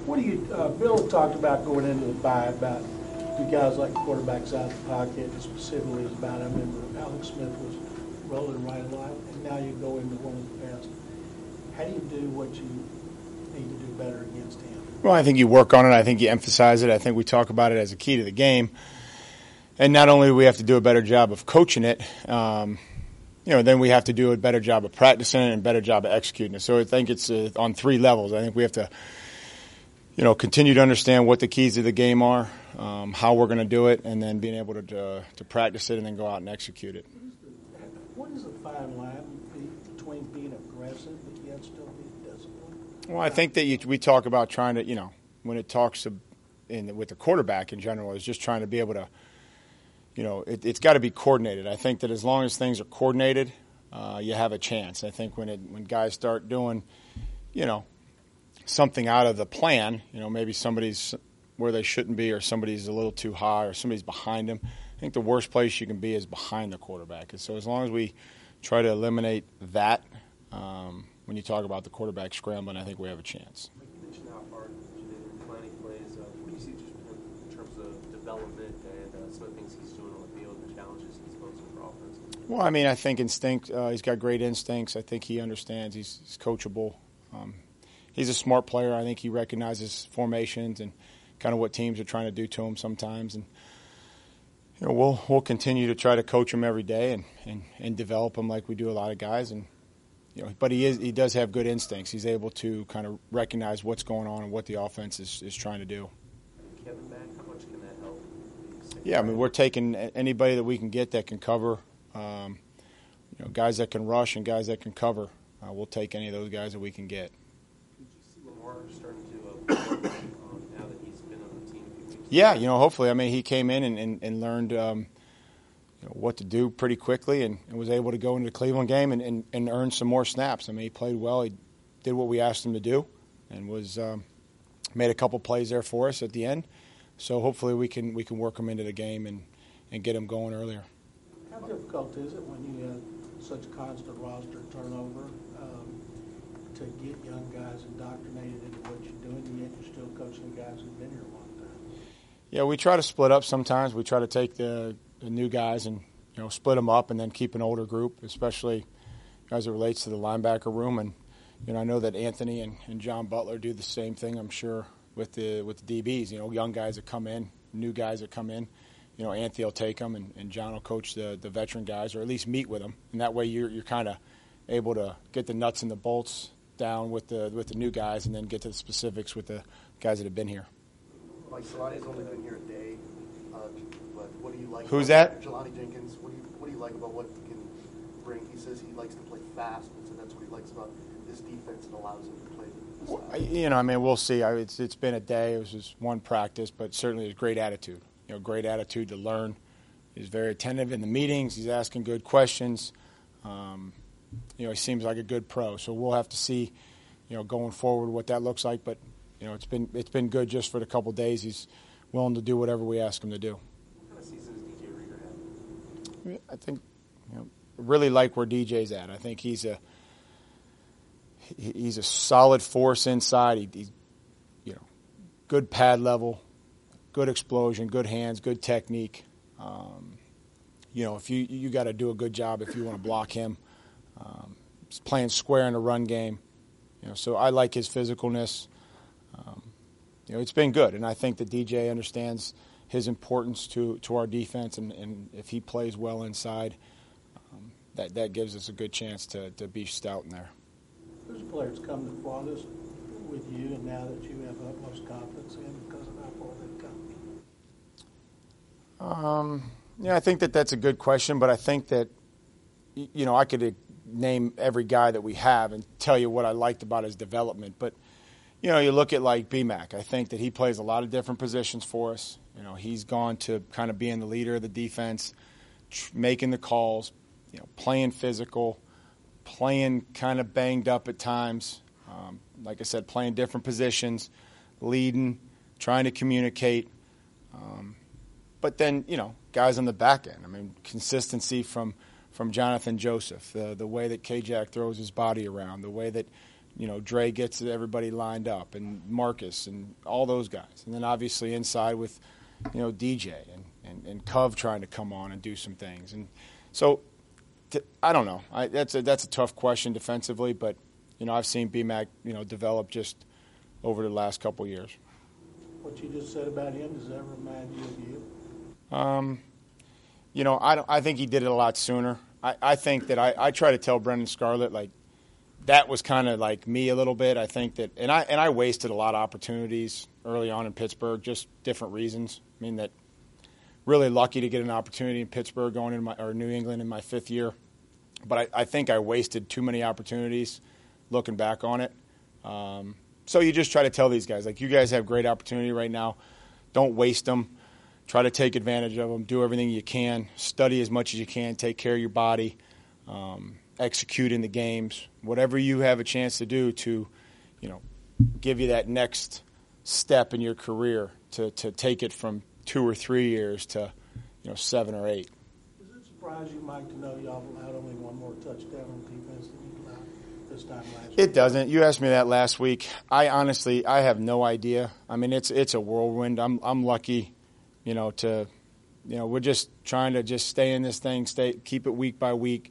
What do you, Bill talked about going into the bye about you guys like quarterbacks out of the pocket, and specifically about, I remember Alex Smith was rolling right along, and now you go into one of the best. How do you do what you need to do better against him? Well, I think you work on it. I think you emphasize it. I think we talk about it as a key to the game. And not only do we have to do a better job of coaching it, then we have to do a better job of practicing it and a better job of executing it. So I think it's on three levels. I think we have to, continue to understand what the keys of the game are, how we're going to do it, and then being able to practice it and then go out and execute it. What is the fine line between being aggressive but yet still being disciplined? Well, I think that we talk about trying to, when it talks with the quarterback in general, is just trying to be able to, it's got to be coordinated. I think that as long as things are coordinated, you have a chance. I think when guys start doing, something out of the plan, maybe somebody's where they shouldn't be or somebody's a little too high or somebody's behind them, I think the worst place you can be is behind the quarterback. And so as long as we try to eliminate that, when you talk about the quarterback scrambling, I think we have a chance. You mentioned how hard you did in planning plays. What do you see just in terms of development and some of the things he's doing on the field and the challenges he's posing for offense? Well, I think instinct. He's got great instincts. I think he understands. He's coachable. He's a smart player. I think he recognizes formations and kind of what teams are trying to do to him sometimes. And we'll continue to try to coach him every day and develop him like we do a lot of guys. And but he does have good instincts. He's able to kind of recognize what's going on and what the offense is trying to do. Kevin back, how much can that help? Yeah, we're taking anybody that we can get that can cover. Guys that can rush and guys that can cover. We'll take any of those guys that we can get. Did you see Lamar starting to now that he's been on the team a few weeks? Yeah, hopefully. He came in and learned what to do pretty quickly and was able to go into the Cleveland game and earn some more snaps. He played well. He did what we asked him to do and was made a couple plays there for us at the end. So hopefully we can work him into the game and get him going earlier. How difficult is it when you have such constant roster turnover to get young guys indoctrinated into what you're doing, and yet you're still coaching guys who've been here a long time? Yeah, we try to split up sometimes. We try to take the new guys and split them up and then keep an older group, especially as it relates to the linebacker room. And I know that Anthony and John Butler do the same thing, I'm sure, with the DBs. Young guys that come in, new guys that come in. Anthony will take them and John will coach the veteran guys, or at least meet with them. And that way you're kind of able to get the nuts and the bolts down with the new guys and then get to the specifics with the guys that have been here. Mike Jelani's only been here a day, but what do you like? Who's that? Jelani Jenkins. What do you like about what he can bring? He says he likes to play fast, and so that's what he likes about this defense and allows him to play. We'll see. It's been a day. It was just one practice, but certainly a great attitude. Great attitude to learn. He's very attentive in the meetings. He's asking good questions. He seems like a good pro. So we'll have to see, going forward what that looks like. But it's been good just for the couple of days. He's willing to do whatever we ask him to do. What kind of season does DJ Reader have? I think really like where DJ's at. I think he's a solid force inside. He's good pad level, good explosion, good hands, good technique. If you got to do a good job if you want to block him. He's playing square in the run game. So I like his physicalness. It's been good, and I think that DJ understands his importance to our defense, and if he plays well inside, that gives us a good chance to be stout in there. Who's the players come the farthest with you, and now that you have utmost confidence in because of how far they've come? I think that's a good question, but I think that I could name every guy that we have and tell you what I liked about his development. But, you look at like BMAC. I think that he plays a lot of different positions for us. He's gone to kind of being the leader of the defense, making the calls, playing physical, playing kind of banged up at times. Like I said, playing different positions, leading, trying to communicate. But then, guys on the back end. Consistency from Jonathan Joseph, the way that K-Jack throws his body around, the way that Dre gets everybody lined up, and Marcus and all those guys. And then obviously inside with, DJ and Cove trying to come on and do some things. And so I don't know. That's a tough question defensively, but, I've seen BMAC, develop just over the last couple of years. What you just said about him, does that remind you of you? I think he did it a lot sooner. I think that I try to tell Brendan Scarlett, like, that was kind of like me a little bit. I think that, and I wasted a lot of opportunities early on in Pittsburgh, just different reasons. I mean, that really lucky to get an opportunity in Pittsburgh going into New England in my 5th year. But I think I wasted too many opportunities looking back on it. So you just try to tell these guys, like, you guys have great opportunity right now. Don't waste them. Try to take advantage of them. Do everything you can. Study as much as you can. Take care of your body. Execute in the games. Whatever you have a chance to do to, give you that next step in your career to take it from 2 or 3 years to, 7 or 8. Does it surprise you, Mike, to know y'all allowed only one more touchdown on defense than you allowed this time last year? It doesn't. You asked me that last week. I have no idea. I mean, it's a whirlwind. I'm lucky, we're just trying to just stay in this thing, keep it week by week.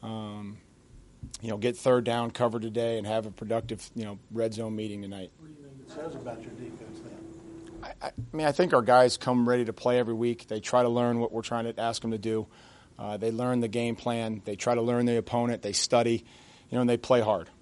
Get third down covered today and have a productive, red zone meeting tonight. What do you think it says about your defense then? I think our guys come ready to play every week. They try to learn what we're trying to ask them to do. They learn the game plan. They try to learn the opponent. They study, and they play hard.